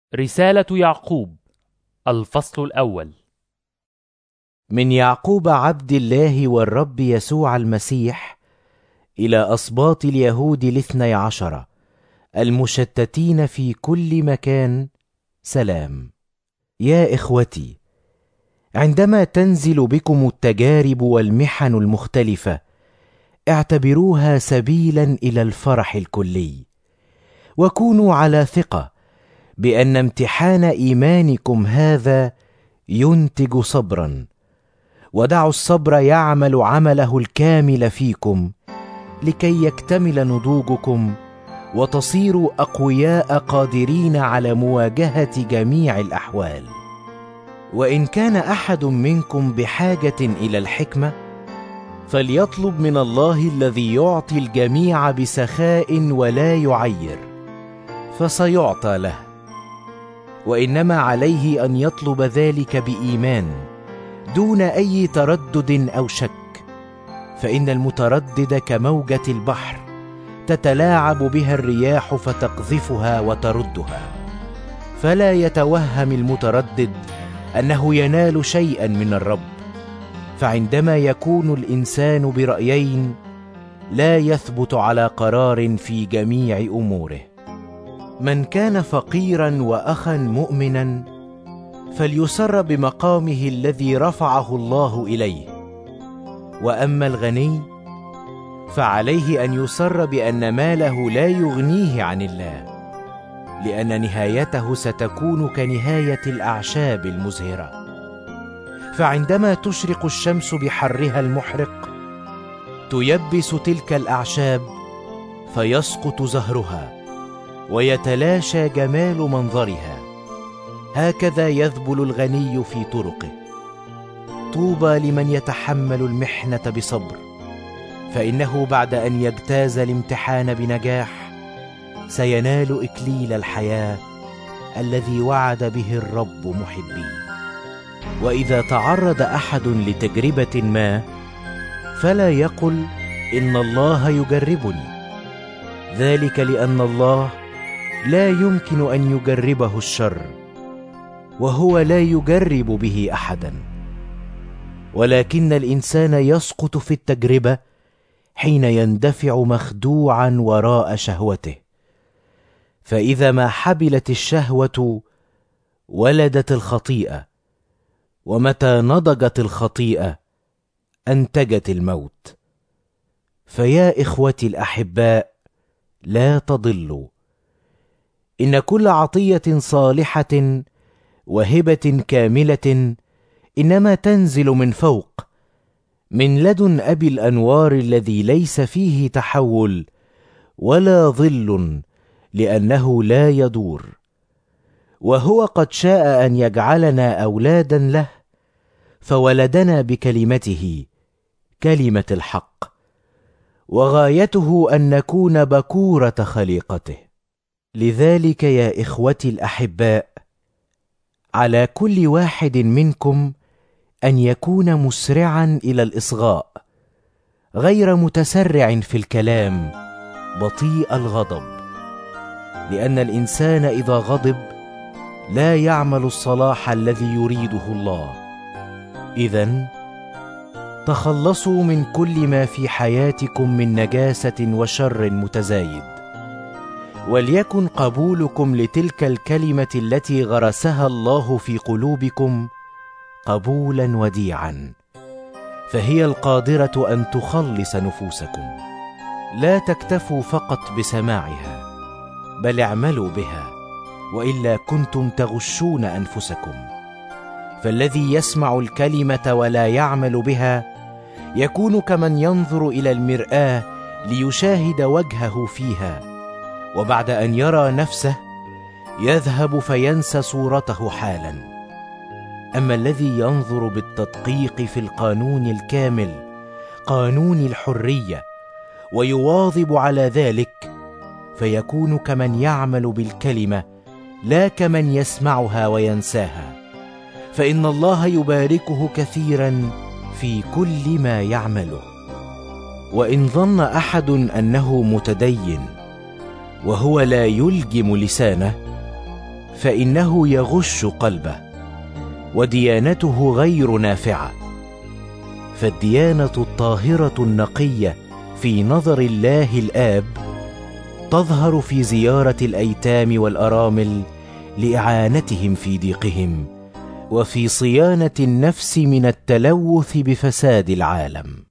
رسالة يعقوب الفصل الأول. من يعقوب عبد الله والرب يسوع المسيح إلى أسباط اليهود 12 المشتتين في كل مكان، سلام. يا إخوتي، عندما تنزل بكم التجارب والمحن المختلفة، اعتبروها سبيلا إلى الفرح الكلي، وكونوا على ثقة بأن امتحان إيمانكم هذا ينتج صبرا، ودعوا الصبر يعمل عمله الكامل فيكم، لكي يكتمل نضوجكم وتصيروا أقوياء قادرين على مواجهة جميع الأحوال. وإن كان أحد منكم بحاجة إلى الحكمة، فليطلب من الله الذي يعطي الجميع بسخاء ولا يعير، فسيعطى له. وإنما عليه أن يطلب ذلك بإيمان دون أي تردد أو شك، فإن المتردد كموجة البحر تتلاعب بها الرياح فتقذفها وتردها. فلا يتوهم المتردد أنه ينال شيئا من الرب، فعندما يكون الإنسان برأيين لا يثبت على قرار في جميع أموره. من كان فقيرا وأخا مؤمنا فليسر بمقامه الذي رفعه الله إليه، وأما الغني فعليه أن يسر بأن ماله لا يغنيه عن الله، لأن نهايته ستكون كنهاية الأعشاب المزهرة. فعندما تشرق الشمس بحرها المحرق تيبس تلك الأعشاب فيسقط زهرها ويتلاشى جمال منظرها. هكذا يذبل الغني في طرقه. طوبى لمن يتحمل المحنة بصبر، فإنه بعد أن يجتاز الامتحان بنجاح سينال إكليل الحياة الذي وعد به الرب محبيه. وإذا تعرض أحد لتجربة ما فلا يقل إن الله يجربني، ذلك لأن الله لا يمكن أن يجربه الشر، وهو لا يجرب به أحدا. ولكن الإنسان يسقط في التجربة حين يندفع مخدوعا وراء شهوته، فإذا ما حبلت الشهوة ولدت الخطيئة، ومتى نضجت الخطيئة أنتجت الموت. فيا إخوتي الأحباء، لا تضلوا. إن كل عطية صالحة وهبة كاملة إنما تنزل من فوق، من لدن أبي الأنوار الذي ليس فيه تحول ولا ظل، لأنه لا يدور. وهو قد شاء أن يجعلنا أولادا له، فولدنا بكلمته، كلمة الحق، وغايته أن نكون بكورة خليقته. لذلك يا إخوتي الأحباء، على كل واحد منكم أن يكون مسرعا إلى الإصغاء، غير متسرع في الكلام، بطيء الغضب، لأن الإنسان إذا غضب لا يعمل الصلاح الذي يريده الله. إذن تخلصوا من كل ما في حياتكم من نجاسة وشر متزايد، وليكن قبولكم لتلك الكلمة التي غرسها الله في قلوبكم قبولا وديعا، فهي القادرة أن تخلص نفوسكم. لا تكتفوا فقط بسماعها، بل اعملوا بها، وإلا كنتم تغشون أنفسكم. فالذي يسمع الكلمة ولا يعمل بها يكون كمن ينظر إلى المرآة ليشاهد وجهه فيها، وبعد أن يرى نفسه يذهب فينسى صورته حالا. أما الذي ينظر بالتدقيق في القانون الكامل، قانون الحرية، ويواظب على ذلك، فيكون كمن يعمل بالكلمة لا كمن يسمعها وينساها، فإن الله يباركه كثيرا في كل ما يعمله. وإن ظن أحد أنه متدين وهو لا يلجم لسانه، فإنه يغش قلبه، وديانته غير نافعة. فالديانة الطاهرة النقية في نظر الله الآب تظهر في زيارة الأيتام والأرامل لإعانتهم في ضيقهم، وفي صيانة النفس من التلوث بفساد العالم.